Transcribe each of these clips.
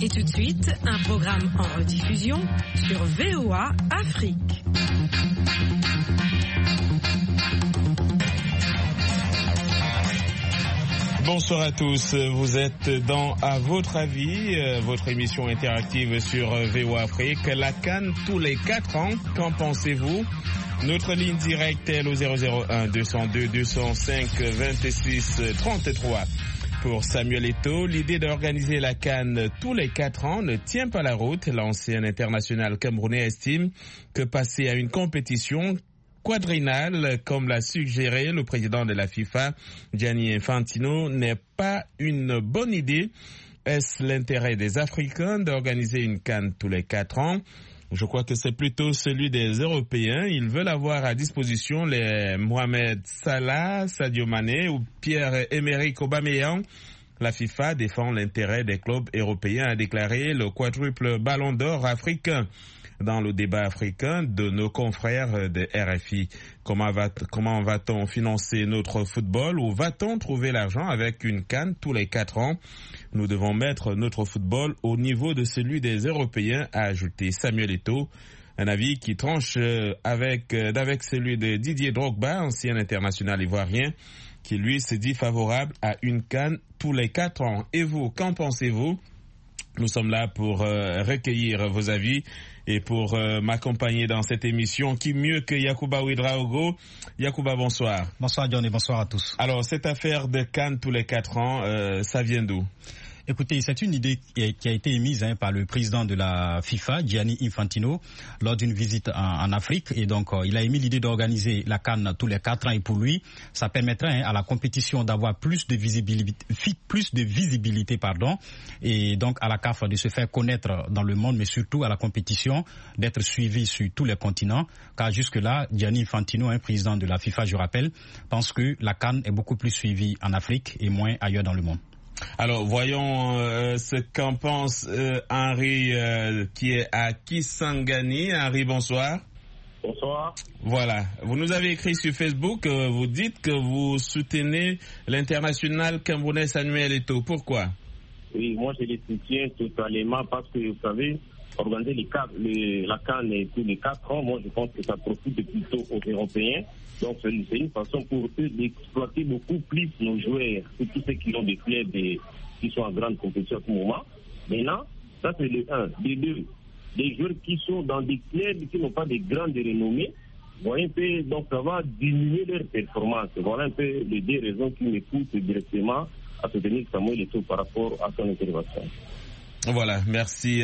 Et tout de suite, un programme en rediffusion sur VOA Afrique. Bonsoir à tous, vous êtes dans À votre avis, votre émission interactive sur VOA Afrique. La CAN tous les 4 ans, qu'en pensez-vous? Notre ligne directe est au 001 202 205 26 33. Pour Samuel Eto'o, l'idée d'organiser la CAN tous les 4 ans ne tient pas la route. L'ancien international camerounais estime que passer à une compétition quadriennale, comme l'a suggéré le président de la FIFA, Gianni Infantino, n'est pas une bonne idée. Est-ce l'intérêt des Africains d'organiser une CAN tous les 4 ans? Je crois que c'est plutôt celui des Européens. Ils veulent avoir à disposition les Mohamed Salah, Sadio Mané ou Pierre-Emerick Aubameyang. La FIFA défend l'intérêt des clubs européens, a déclaré le quadruple ballon d'or africain. Dans le débat africain de nos confrères de RFI, comment va-t-on financer notre football ou va-t-on trouver l'argent avec une CAN tous les 4 ans? Nous devons mettre notre football au niveau de celui des Européens, a ajouté Samuel Eto'o. Un avis qui tranche avec celui de Didier Drogba, ancien international ivoirien, qui lui se dit favorable à une CAN tous les 4 ans. Et vous, qu'en pensez-vous? Nous sommes là pour recueillir vos avis et pour m'accompagner dans cette émission. Qui mieux que Yacouba Ouedraogo? Yacouba, bonsoir. Bonsoir John et bonsoir à tous. Alors, cette affaire de CAN tous les 4 ans, ça vient d'où? Écoutez, c'est une idée qui a été émise par le président de la FIFA, Gianni Infantino, lors d'une visite en Afrique. Et donc, il a émis l'idée d'organiser la CAN tous les 4 ans. Et pour lui, ça permettrait à la compétition d'avoir plus de visibilité, et donc à la CAF de se faire connaître dans le monde, mais surtout à la compétition d'être suivie sur tous les continents. Car jusque-là, Gianni Infantino, président de la FIFA, je rappelle, pense que la CAN est beaucoup plus suivie en Afrique et moins ailleurs dans le monde. Alors, voyons ce qu'en pense Henri, qui est à Kisangani. Henri, bonsoir. Bonsoir. Voilà. Vous nous avez écrit sur Facebook, vous dites que vous soutenez l'international camerounais Samuel Eto'o. Pourquoi? Oui, moi je le soutiens totalement parce que, vous savez, organiser la CAN tous les 4 ans, moi je pense que ça profite plutôt aux Européens. Donc c'est une façon pour eux d'exploiter beaucoup plus nos joueurs, tous ceux qui ont des clubs qui sont en grande compétition à ce moment. Maintenant, ça c'est le 1. Le 2, des joueurs qui sont dans des clubs qui n'ont pas de grandes renommées, voyez un peu, donc ça va diminuer leur performance. Voilà un peu les 2 raisons qui me poussent directement à soutenir Samuel Eto'o par rapport à son intervention. Voilà, merci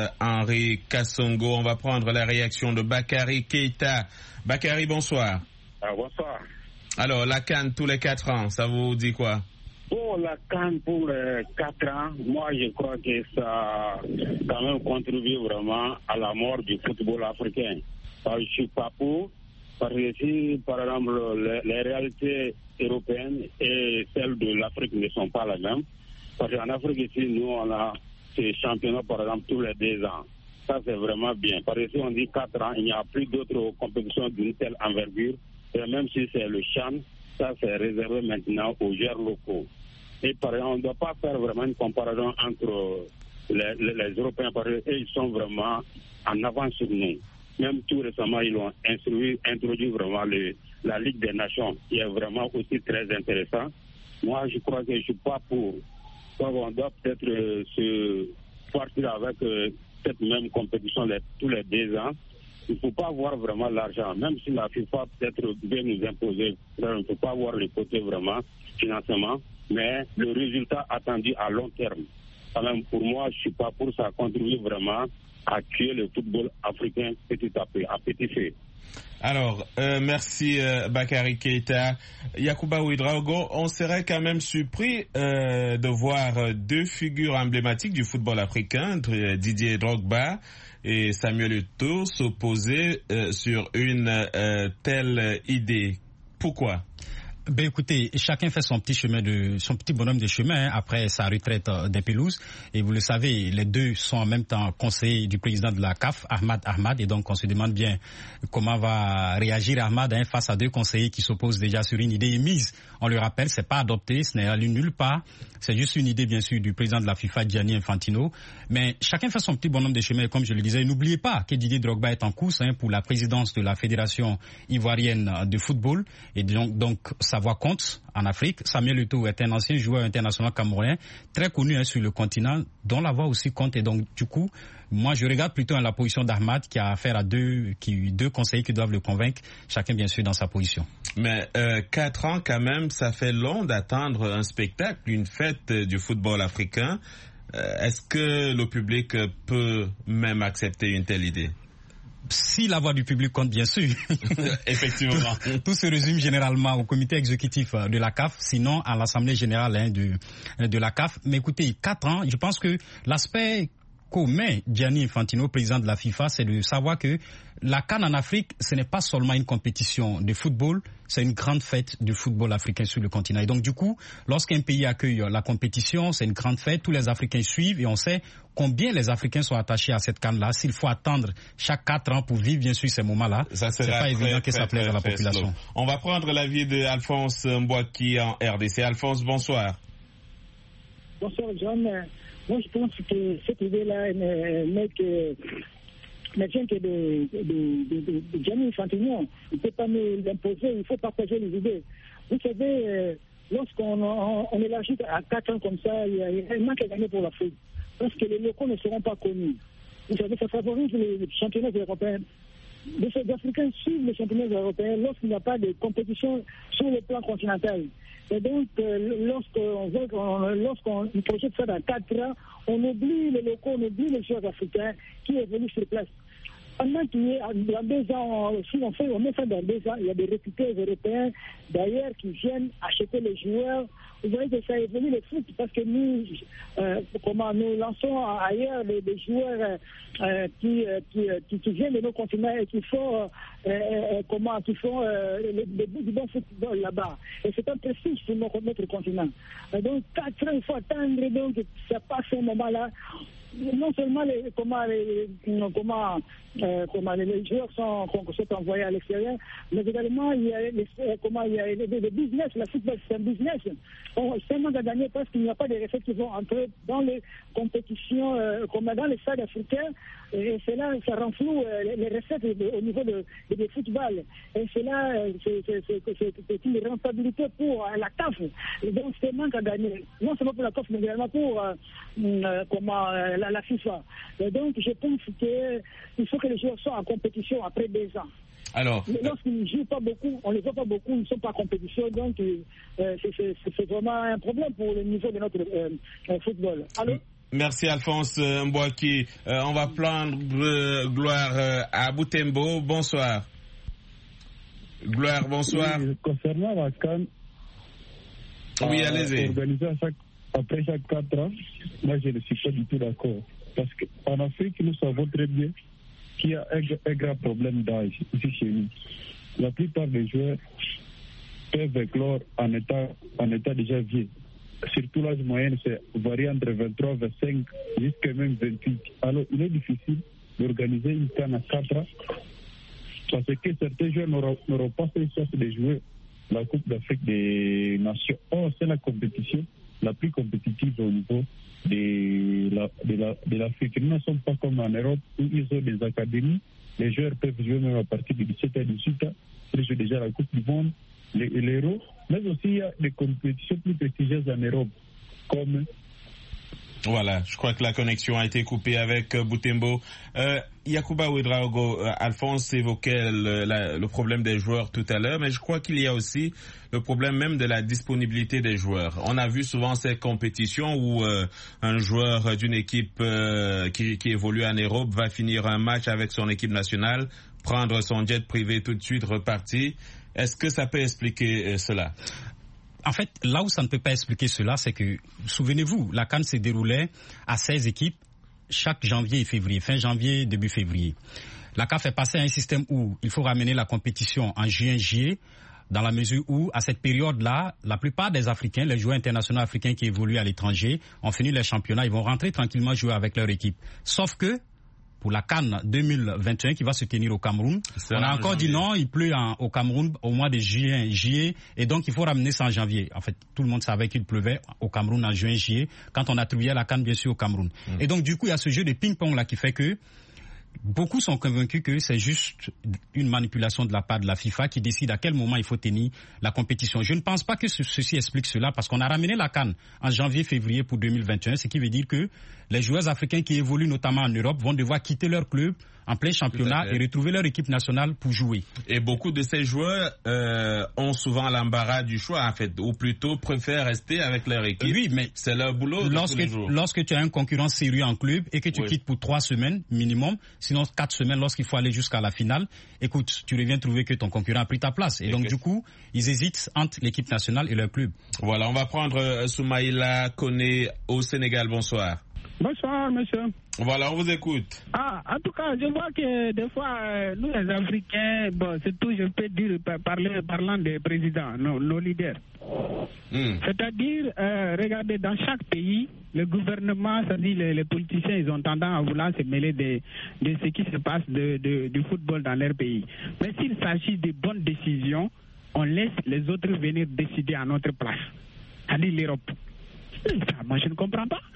Henri Kassongo. On va prendre la réaction de Bakary Keita. Bakary, bonsoir. Bonsoir. Alors, la CAN tous les 4 ans, ça vous dit quoi? Pour la CAN pour 4 ans, moi je crois que ça quand même contribue vraiment à la mort du football africain. Je ne suis pas pour, parce que si par exemple les réalités européennes et celles de l'Afrique ne sont pas les mêmes, parce qu'en Afrique ici, nous on a ces championnats par exemple tous les 2 ans. Ça c'est vraiment bien. Parce que si on dit 4 ans, il n'y a plus d'autres compétitions d'une telle envergure. Et même si c'est le CHAN, ça c'est réservé maintenant aux joueurs locaux. Et par exemple, on ne doit pas faire vraiment une comparaison entre les Européens, parce qu'ils sont vraiment en avance sur nous. Même tout récemment, ils ont introduit vraiment la Ligue des Nations, qui est vraiment aussi très intéressant. Moi, je crois que je ne suis pas pour. Donc, on doit peut-être se partir avec cette même compétition tous les 2 ans. Il ne faut pas voir vraiment l'argent, même si la FIFA peut-être veut nous imposer, on ne peut pas voir le côté vraiment financement, mais le résultat attendu à long terme. Quand même, pour moi, je ne suis pas pour, ça contribue vraiment à tuer le football africain petit à petit feu. Alors, merci Bakary Keita. Yacouba Ouedraogo, on serait quand même surpris de voir 2 figures emblématiques du football africain, Didier Drogba et Samuel Eto'o, s'opposer sur une telle idée. Pourquoi? Ben écoutez, chacun fait son petit bonhomme de chemin après sa retraite des pelouses. Et vous le savez, les deux sont en même temps conseillers du président de la CAF, Ahmad. Et donc on se demande bien comment va réagir Ahmad face à deux conseillers qui s'opposent déjà sur une idée émise. On le rappelle, c'est pas adopté, ce n'est allé nulle part. C'est juste une idée bien sûr du président de la FIFA, Gianni Infantino. Mais chacun fait son petit bonhomme de chemin. Et comme je le disais, n'oubliez pas que Didier Drogba est en course pour la présidence de la Fédération ivoirienne de football. Et donc sa voix compte en Afrique. Samuel Eto'o est un ancien joueur international camerounais, très connu sur le continent, dont la voix aussi compte. Et donc, du coup, moi, je regarde plutôt la position d'Ahmad qui a affaire à deux conseillers qui doivent le convaincre, chacun bien sûr dans sa position. Mais 4 ans quand même, ça fait long d'attendre un spectacle, une fête du football africain. Est-ce que le public peut même accepter une telle idée? Si la voix du public compte, bien sûr. Effectivement. Tout se résume généralement au comité exécutif de la CAF, sinon à l'Assemblée générale de la CAF. Mais écoutez, 4 ans, je pense que l'aspect qu'omet Gianni Infantino, président de la FIFA, c'est de savoir que la CAN en Afrique, ce n'est pas seulement une compétition de football, c'est une grande fête du football africain sur le continent. Et donc du coup, lorsqu'un pays accueille la compétition, c'est une grande fête, tous les Africains suivent et on sait combien les Africains sont attachés à cette CAN-là. S'il faut attendre chaque 4 ans pour vivre bien sûr ces moments-là, c'est pas évident que ça plaise à la population. On va prendre l'avis d'Alphonse Mbouaki en RDC. Alphonse, bonsoir. Bonsoir John. Moi je pense que cette idée-là n'est vient que de Gianni Infantino. Il ne peut pas nous l'imposer, il faut partager les idées. Vous savez, lorsqu'on élargit à 4 ans comme ça, il y a un manque à gagner pour l'Afrique. Parce que les locaux ne seront pas connus. Vous savez, ça favorise les championnats européens. Les Africains suivent les championnats européens lorsqu'il n'y a pas de compétition sur le plan continental. Et donc, lorsqu'on projette ça dans 4 ans, on oublie les locaux, on oublie les joueurs africains qui évoluent sur place. Pendant qu'il y a dans 2 ans, si on met ça dans 2 ans, il y a des recruteurs européens d'ailleurs qui viennent acheter les joueurs. Vous voyez que ça évolue le foot parce que nous lançons ailleurs des joueurs qui viennent de nos continents et qui font du bon football là-bas. Et c'est un prestige pour notre continent. Donc 4 ans, il faut attendre, donc ça passe ce moment-là. Non seulement les joueurs sont envoyés à l'extérieur, mais également il y a le business. Le football, c'est un business. C'est un manque à gagner parce qu'il n'y a pas de recettes qui vont entrer dans les compétitions comme dans les stades africains. Et c'est là, ça rend flou les recettes au niveau du football. Et c'est là, c'est une rentabilité pour la CAF. Et donc c'est un manque à gagner. Non seulement pour la CAF, mais également pour la FIFA. Et donc je pense qu'il faut que les joueurs soient en compétition après 2 ans. Alors, lorsqu'ils ne jouent pas beaucoup, on ne les voit pas beaucoup, ils ne sont pas en compétition, donc c'est vraiment un problème pour le niveau de notre football. Allô? Merci Alphonse Mbouaki. On va prendre Gloire à Butembo. Bonsoir. Gloire, bonsoir. Oui, concernant la CAN, oui, allez-y. Organisée après chaque 4 ans, moi je ne suis pas du tout d'accord. Parce qu'en Afrique, nous savons très bien qu'il y a un grand problème d'âge ici chez nous. La plupart des joueurs peuvent éclore en état déjà vieux. Surtout l'âge moyen, c'est varie entre 23, 25 jusqu'à même 28. Alors, il est difficile d'organiser une CAN à 4 ans parce que certains joueurs n'auront pas fait chance de jouer la Coupe d'Afrique des Nations. Or, c'est la compétition la plus compétitive au niveau de l'Afrique. Nous ne sommes pas comme en Europe où ils ont des académies. Les joueurs peuvent jouer même à partir de 17 à 18 ans. Ils jouent déjà la Coupe du Monde, l'Euro. Mais aussi, il y a des compétitions plus prestigieuses en Europe, comme... Voilà, je crois que la connexion a été coupée avec Butembo. Yacouba Ouedraogo, Alphonse évoquait le problème des joueurs tout à l'heure, mais je crois qu'il y a aussi le problème même de la disponibilité des joueurs. On a vu souvent ces compétitions où un joueur d'une équipe qui évolue en Europe va finir un match avec son équipe nationale, prendre son jet privé tout de suite, repartir. Est-ce que ça peut expliquer cela? En fait, là où ça ne peut pas expliquer cela, c'est que, souvenez-vous, la CAN se déroulait à 16 équipes chaque janvier et février, fin janvier, début février. La CAF est passée à un système où il faut ramener la compétition en juin-juillet. dans la mesure où, à cette période-là, la plupart des Africains, les joueurs internationaux africains qui évoluent à l'étranger, ont fini les championnats, ils vont rentrer tranquillement jouer avec leur équipe. Sauf que, pour la CAN 2021 qui va se tenir au Cameroun, on a encore dit non, il pleut au Cameroun au mois de juillet, et donc il faut ramener ça en janvier. En fait, tout le monde savait qu'il pleuvait au Cameroun en juin, juillet, quand on attribuait la CAN bien sûr au Cameroun. Et donc du coup, il y a ce jeu de ping-pong là qui fait que beaucoup sont convaincus que c'est juste une manipulation de la part de la FIFA qui décide à quel moment il faut tenir la compétition. Je ne pense pas que ceci explique cela parce qu'on a ramené la CAN en janvier-février pour 2021, ce qui veut dire que les joueurs africains qui évoluent notamment en Europe vont devoir quitter leur club en plein championnat et retrouver leur équipe nationale pour jouer. Et beaucoup de ces joueurs ont souvent l'embarras du choix en fait, ou plutôt préfèrent rester avec leur équipe. Oui, mais c'est leur boulot de tous les jours. Lorsque tu as un concurrent sérieux en club et que tu quittes pour 3 semaines minimum, sinon 4 semaines lorsqu'il faut aller jusqu'à la finale, écoute, tu reviens trouver que ton concurrent a pris ta place. Et donc du coup, ils hésitent entre l'équipe nationale et leur club. Voilà, on va prendre Soumaïla Koné au Sénégal. Bonsoir. Bonsoir, monsieur. Voilà, on vous écoute. En tout cas, je vois que des fois, nous les Africains, c'est tout, je peux dire, parlant des présidents, nos leaders. C'est-à-dire, regardez, dans chaque pays, le gouvernement, c'est-à-dire les politiciens, ils ont tendance à vouloir se mêler de ce qui se passe du football dans leur pays. Mais s'il s'agit de bonnes décisions, on laisse les autres venir décider à notre place. C'est-à-dire l'Europe. Ça, moi, je ne comprends pas.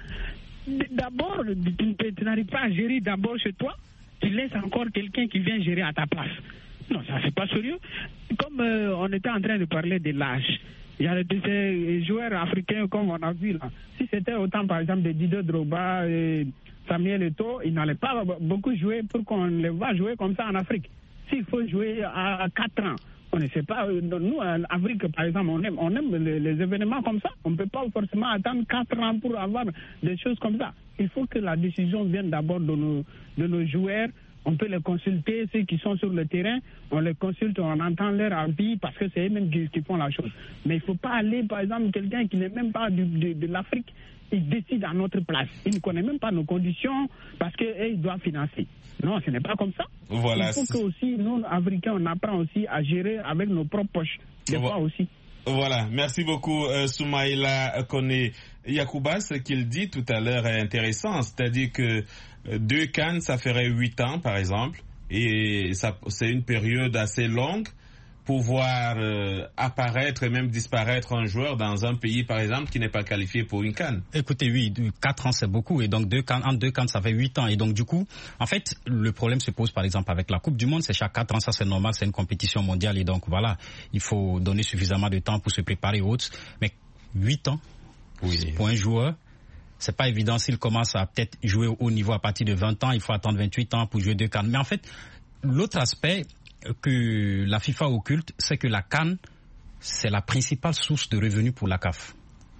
D'abord, tu n'arrives pas à gérer d'abord chez toi, tu laisses encore quelqu'un qui vient gérer à ta place. Non, ça c'est pas sérieux. Comme on était en train de parler de l'âge, il y a des joueurs africains comme on a vu là. Si c'était autant par exemple de Didier Drogba et Samuel Eto'o, ils n'allaient pas beaucoup jouer pour qu'on les voit jouer comme ça en Afrique. S'il faut jouer à 4 ans, on ne sait pas, nous en Afrique par exemple, on aime les événements comme ça. On ne peut pas forcément attendre 4 ans pour avoir des choses comme ça. Il faut que la décision vienne d'abord de nos joueurs. On peut les consulter, ceux qui sont sur le terrain, on les consulte, on entend leur avis parce que c'est eux-mêmes qui font la chose. Mais il ne faut pas aller, par exemple, quelqu'un qui n'est même pas de l'Afrique, il décide à notre place. Il ne connaît même pas nos conditions parce qu'il doit financer. Non, ce n'est pas comme ça. Voilà. Il faut que aussi, nous, Africains, on apprend aussi à gérer avec nos propres poches. Des fois aussi. Voilà, merci beaucoup Soumaïla Koné. Yacouba, ce qu'il dit tout à l'heure est intéressant, c'est-à-dire que 2 CAN, ça ferait 8 ans par exemple, et ça, c'est une période assez longue pour voir apparaître et même disparaître un joueur dans un pays par exemple qui n'est pas qualifié pour une CAN. Écoutez, oui, 4 ans c'est beaucoup, et donc en 2 CAN ça fait 8 ans, et donc du coup, en fait, le problème se pose par exemple avec la Coupe du Monde, c'est chaque 4 ans, ça c'est normal, c'est une compétition mondiale, et donc voilà, il faut donner suffisamment de temps pour se préparer aux autres, mais 8 ans pour un joueur, c'est pas évident. S'il commence à peut-être jouer au haut niveau à partir de 20 ans, il faut attendre 28 ans pour jouer 2 CAN. Mais en fait, l'autre aspect que la FIFA occulte, c'est que la CAN, c'est la principale source de revenus pour la CAF.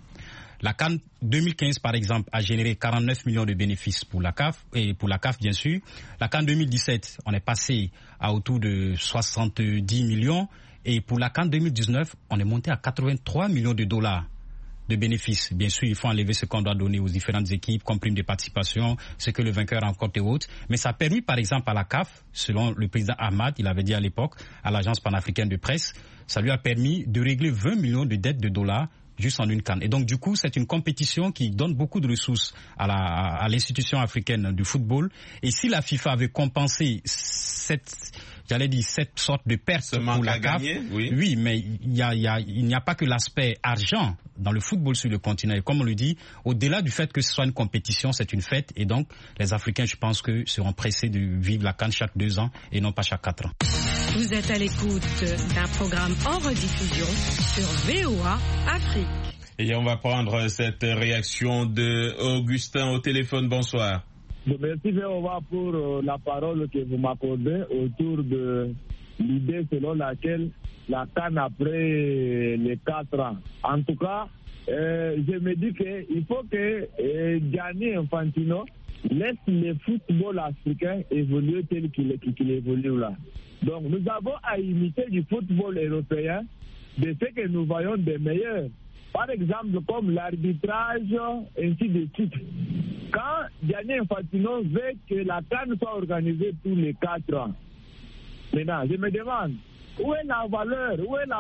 La CAN 2015, par exemple, a généré 49 millions de bénéfices pour la CAF, et pour la CAF, bien sûr. La CAN 2017, on est passé à autour de 70 millions. Et pour la CAN 2019, on est monté à 83 millions de dollars de bénéfices. Bien sûr, il faut enlever ce qu'on doit donner aux différentes équipes, comme prime de participation, ce que le vainqueur remporte et autres. Mais ça a permis, par exemple, à la CAF, selon le président Ahmad, il avait dit à l'époque, à l'agence panafricaine de presse, ça lui a permis de régler 20 millions de dettes de dollars juste en une CAN. Et donc, du coup, c'est une compétition qui donne beaucoup de ressources à l'institution africaine du football. Et si la FIFA avait compensé cette sorte de perte pour la CAF, oui, mais il n'y a pas que l'aspect argent dans le football sur le continent. Et comme on le dit, au-delà du fait que ce soit une compétition, c'est une fête. Et donc, les Africains, je pense que seront pressés de vivre la CAN chaque 2 ans et non pas chaque 4 ans. Vous êtes à l'écoute d'un programme en rediffusion sur VOA Afrique. Et on va prendre cette réaction de Augustin au téléphone. Bonsoir. Merci VOA pour la parole que vous m'accordez autour de l'idée selon laquelle la CAN après les 4 ans. En tout cas, je me dis qu'il faut que Gianni Infantino laisse le football africain évoluer tel qu'il évolue là. Donc nous avons à imiter du football européen de ce que nous voyons des meilleurs. Par exemple, comme l'arbitrage, ainsi de suite. Quand Gianni Infantino veut que la CAN soit organisée tous les 4 ans, maintenant, je me demande où est la valeur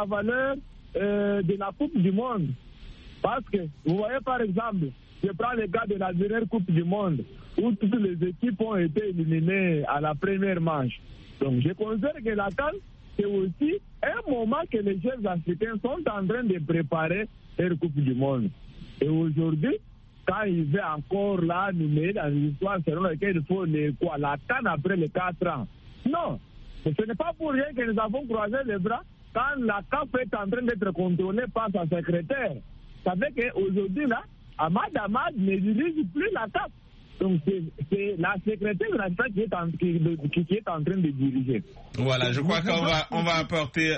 de la Coupe du Monde? Parce que, vous voyez par exemple, je prends le cas de la dernière Coupe du Monde, où toutes les équipes ont été éliminées à la première manche. Donc je considère que la CAN, c'est aussi un moment que les jeunes Africains sont en train de préparer leur Coupe du Monde. Et aujourd'hui, quand il veut encore là numérer dans l'histoire selon laquelle il faut la CAN après les 4 ans. Non, ce n'est pas pour rien que nous avons croisé les bras quand la CAF est en train d'être contrôlée par sa secrétaire. Ça fait qu'aujourd'hui, là, Ahmad ne dirige plus la CAF. Donc c'est la secrétaire de la CAF qui est en train de diriger. Voilà, je crois qu'on va apporter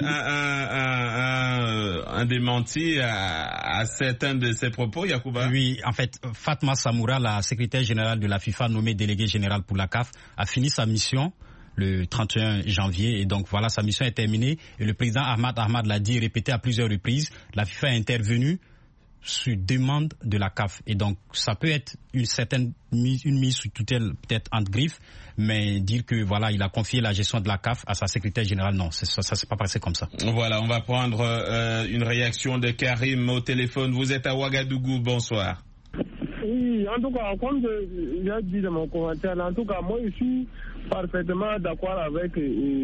un démenti à certains de ces propos, Yacouba. Oui, en fait, Fatma Samoura, la secrétaire générale de la FIFA, nommée déléguée générale pour la CAF, a fini sa mission le 31 janvier. Et donc voilà, sa mission est terminée. Et le président Ahmad l'a dit et répété à plusieurs reprises. La FIFA est intervenue sur demande de la CAF. Et donc ça peut être une mise sous tutelle, peut-être entre griffes, mais dire que voilà, il a confié la gestion de la CAF à sa secrétaire générale, non, ça s'est pas passé comme ça. Voilà, on va prendre une réaction de Karim au téléphone. Vous êtes à Ouagadougou, bonsoir. Oui, en tout cas, comme j'ai dit dans mon commentaire, en tout cas, moi je suis parfaitement d'accord avec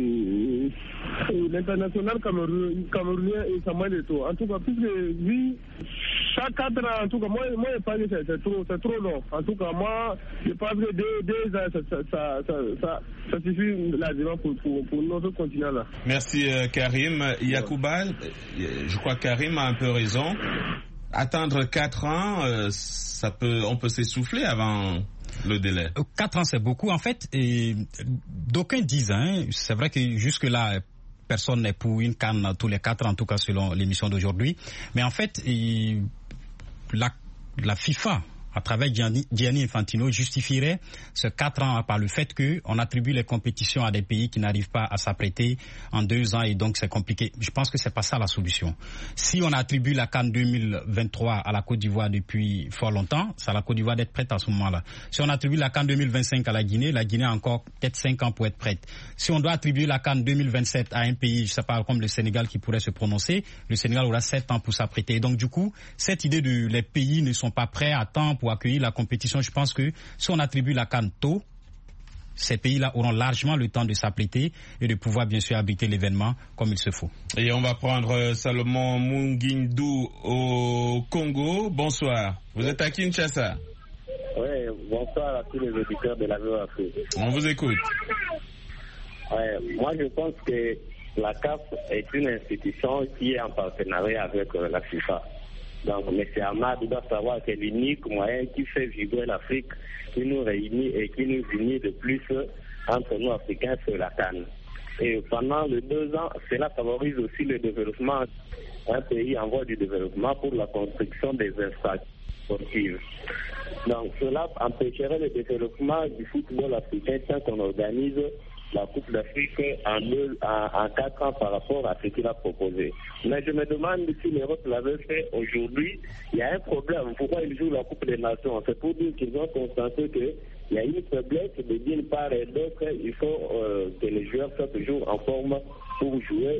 l'international camerounais et Samuel Eto'o. En tout cas, puisque oui, chaque 4 ans, en tout cas, moi je pense que c'est trop long. En tout cas, moi, je pense que 2 ans, ça suffit largement pour notre continent là. Merci Karim. Yacouba, je crois que Karim a un peu raison. Attendre 4 ans, on peut s'essouffler avant le délai. 4 ans, c'est beaucoup. En fait, d'aucuns disent, c'est vrai que jusque-là, personne n'est pour une CAN tous les 4 ans, en tout cas selon l'émission d'aujourd'hui. Mais en fait, la FIFA, à travers Gianni Infantino, justifierait ce 4 ans par le fait qu'on attribue les compétitions à des pays qui n'arrivent pas à s'apprêter en 2 ans et donc c'est compliqué. Je pense que c'est pas ça la solution. Si on attribue la CAN 2023 à la Côte d'Ivoire depuis fort longtemps, c'est à la Côte d'Ivoire d'être prête à ce moment-là. Si on attribue la CAN 2025 à la Guinée a encore peut-être 5 ans pour être prête. Si on doit attribuer la CAN 2027 à un pays, je sais pas, comme le Sénégal qui pourrait se prononcer, le Sénégal aura 7 ans pour s'apprêter. Et donc du coup, cette idée de les pays ne sont pas prêts à temps pour accueillir la compétition, je pense que si on attribue la CAN tôt, ces pays-là auront largement le temps de s'apprêter et de pouvoir bien sûr abriter l'événement comme il se faut. Et on va prendre Salomon Munguindou au Congo. Bonsoir. Vous êtes à Kinshasa. Oui, bonsoir à tous les auditeurs de la VOA Afrique. On vous écoute. Moi, je pense que la CAF est une institution qui est en partenariat avec la FIFA. Donc, M. Ahmad doit savoir que l'unique moyen qui fait vibrer l'Afrique, qui nous réunit et qui nous unit de plus entre nous Africains, c'est la CAN. Et pendant les 2 ans, cela favorise aussi le développement d'un pays en voie de développement pour la construction des infrastructures sportives. Donc, cela empêcherait le développement du football africain tant qu'on organise la Coupe d'Afrique en 4 ans par rapport à ce qu'il a proposé. Mais je me demande si l'Europe l'avait fait aujourd'hui, il y a un problème. Pourquoi ils jouent la Coupe des Nations? C'est pour dire qu'ils ont constaté qu'il y a une faiblesse de d'une part et d'autre. Il faut que les joueurs soient toujours en forme pour jouer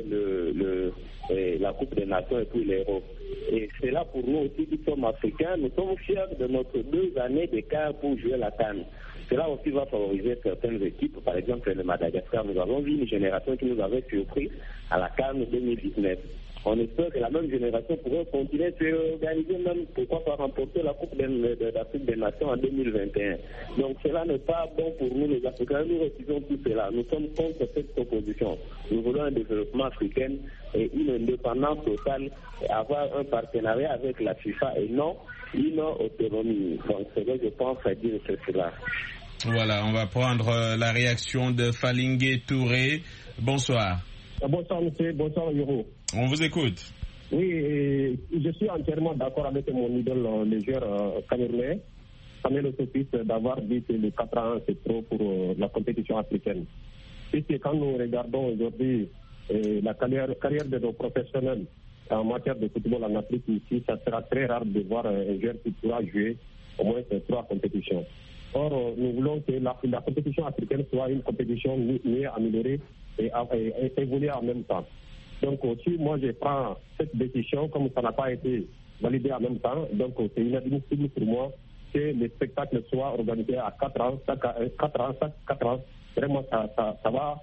la Coupe des Nations et puis l'Euro. Et c'est là pour nous aussi qui sommes africains. Nous sommes fiers de notre 2 années d'écart pour jouer la CAN. Cela aussi va favoriser certaines équipes. Par exemple, le Madagascar, nous avons vu une génération qui nous avait surpris à la CAN 2019. On espère que la même génération pourrait continuer à se organiser, même pourquoi pas remporter la Coupe d'Afrique des Nations en 2021. Donc cela n'est pas bon pour nous les Africains. Nous refusons tout cela. Nous sommes contre cette proposition. Nous voulons un développement africain et une indépendance totale, et avoir un partenariat avec la FIFA et non une autonomie. Donc c'est ce que je pense à dire c'est cela. Voilà, on va prendre la réaction de Falingue Touré. Bonsoir. Bonsoir monsieur, bonsoir Yoro. On vous écoute. Oui, je suis entièrement d'accord avec mon idole, le joueur camerounais, Samuel Eto'o, d'avoir dit que les 4 ans c'est trop pour la compétition africaine. Puisque quand nous regardons aujourd'hui la carrière de nos professionnels en matière de football en Afrique ici, ça sera très rare de voir un joueur qui pourra jouer au moins 3 compétitions. Or, nous voulons que la compétition africaine soit une compétition mieux améliorée et évoluer en même temps. Donc si moi je prends cette décision, comme ça n'a pas été validé en même temps, donc c'est inadmissible pour moi que les spectacles soient organisés à 4 ans, chaque 4 ans. Vraiment, ça va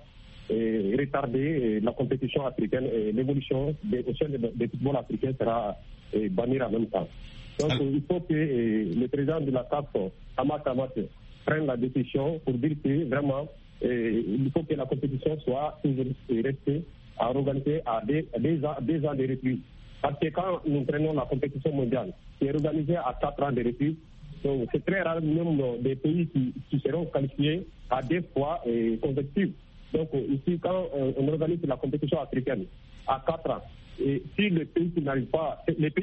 retarder la compétition africaine et l'évolution des football africain sera bannie en même temps. Donc il faut que le président de la CAF, Amat, prenne la décision pour dire que vraiment il faut que la compétition soit restée à organiser à 2 ans de reprise. Parce que quand nous prenons la compétition mondiale, qui est organisée à 4 ans de reprise, donc c'est très rare même des pays qui seront qualifiés à 2 fois consécutives. Donc ici, quand on organise la compétition africaine à 4 ans, et si les pays qui n'arrivent pas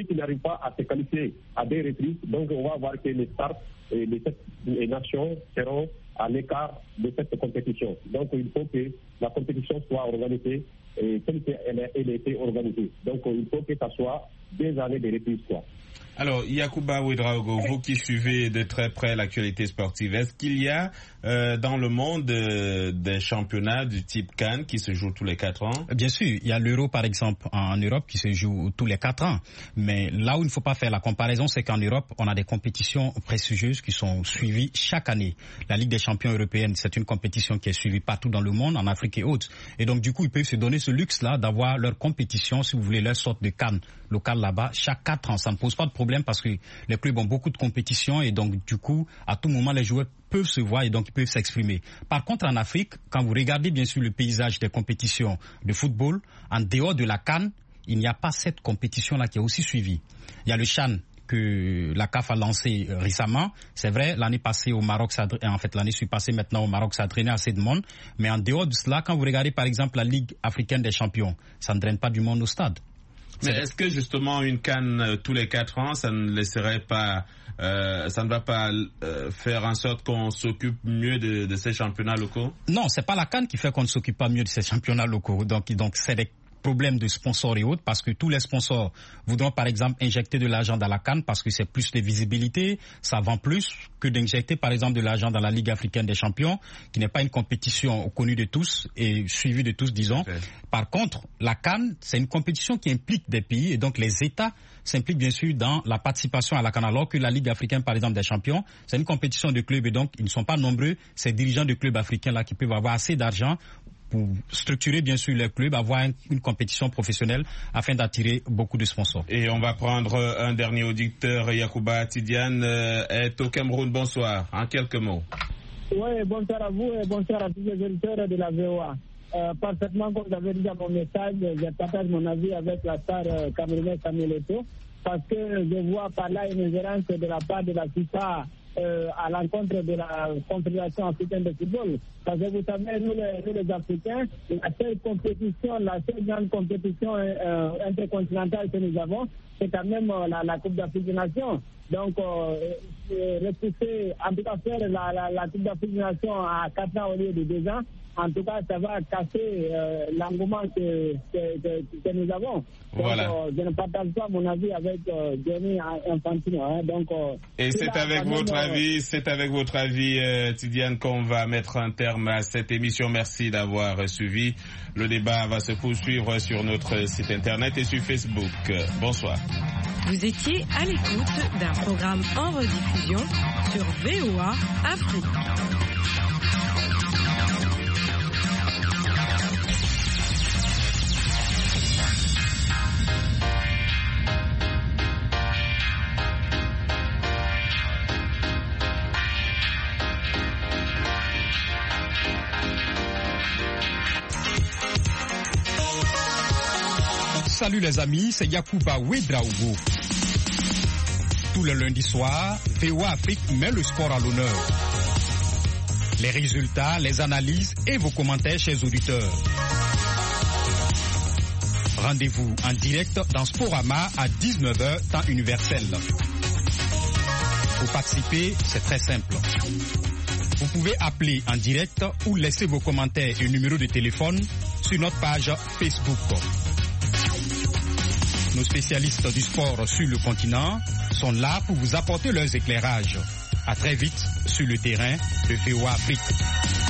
à se qualifier à 2 reprises, donc on va voir que les stars et les nations seront à l'écart de cette compétition. Donc il faut que la compétition soit organisée telle qu'elle a été organisée. Donc il faut que ça soit 2 années de reprise. Alors, Yacouba Ouedraogo, vous qui suivez de très près l'actualité sportive, est-ce qu'il y a dans le monde des championnats du type CAN qui se jouent tous les 4 ans? Bien sûr, il y a l'Euro par exemple en Europe qui se joue tous les 4 ans. Mais là où il ne faut pas faire la comparaison, c'est qu'en Europe, on a des compétitions prestigieuses qui sont suivies chaque année. La Ligue des champions européenne, c'est une compétition qui est suivie partout dans le monde, en Afrique et autres. Et donc du coup, ils peuvent se donner ce luxe-là d'avoir leur compétition, si vous voulez, leur sorte de CAN locale là-bas, chaque 4 ans. Ça ne pose pas de problème parce que les clubs ont beaucoup de compétitions et donc du coup, à tout moment, les joueurs peuvent se voir et donc ils peuvent s'exprimer. Par contre, en Afrique, quand vous regardez bien sûr le paysage des compétitions de football, en dehors de la CAN, il n'y a pas cette compétition-là qui est aussi suivie. Il y a le CHAN que la CAF a lancé récemment. C'est vrai, l'année passée au Maroc, l'année passée maintenant au Maroc, ça a draîné assez de monde. Mais en dehors de cela, quand vous regardez par exemple la Ligue africaine des champions, ça ne draine pas du monde au stade. Mais est-ce que justement une CAN tous les 4 ans, ça ne laisserait pas, ça ne va pas faire en sorte qu'on s'occupe mieux de ces championnats locaux? Non, c'est pas la CAN qui fait qu'on ne s'occupe pas mieux de ces championnats locaux. Donc c'est des problèmes de sponsors et autres, parce que tous les sponsors voudront par exemple injecter de l'argent dans la CAN parce que c'est plus de visibilité, ça vend plus que d'injecter par exemple de l'argent dans la Ligue africaine des champions, qui n'est pas une compétition connue de tous et suivie de tous, disons. Okay. Par contre, la CAN, c'est une compétition qui implique des pays et donc les États s'impliquent bien sûr dans la participation à la CAN, alors que la Ligue africaine par exemple des champions, c'est une compétition de clubs et donc ils ne sont pas nombreux, ces dirigeants de clubs africains là qui peuvent avoir assez d'argent pour structurer bien sûr les clubs, avoir une compétition professionnelle afin d'attirer beaucoup de sponsors. Et on va prendre un dernier auditeur, Yacouba Tidiane est au Cameroun. Bonsoir, en quelques mots. Oui, bonsoir à vous et bonsoir à tous les auditeurs de la VOA. Parfaitement, comme vous avez dit dans mon message, je partage mon avis avec la star camerounaise Samuel Eto'o, parce que je vois par là une ingérence de la part de la FIFA à l'encontre de la Confédération africaine de football. Parce que vous savez, nous les Africains, la seule grande compétition intercontinentale que nous avons, c'est quand même la Coupe d'Afrique des Nations. Donc, repousser, en tout cas faire la Coupe d'Afrique des Nations à 4 ans au lieu de 2 ans, en tout cas, ça va casser l'engouement que nous avons. Donc, voilà. Je ne partage pas mon avis avec Gianni Infantino. Donc, et c'est avec votre avis, Tidiane, qu'on va mettre un terme à cette émission. Merci d'avoir suivi. Le débat va se poursuivre sur notre site internet et sur Facebook. Bonsoir. Vous étiez à l'écoute d'un programme en rediffusion sur VOA Afrique. Salut les amis, c'est Yacouba Ouedraogo. Tous les lundis soirs, VOA Afrique met le sport à l'honneur. Les résultats, les analyses et vos commentaires, chers auditeurs. Rendez-vous en direct dans Sporama à 19h, temps universel. Pour participer, c'est très simple. Vous pouvez appeler en direct ou laisser vos commentaires et numéros de téléphone sur notre page Facebook. Nos spécialistes du sport sur le continent sont là pour vous apporter leurs éclairages. À très vite sur le terrain de VOA Afrique.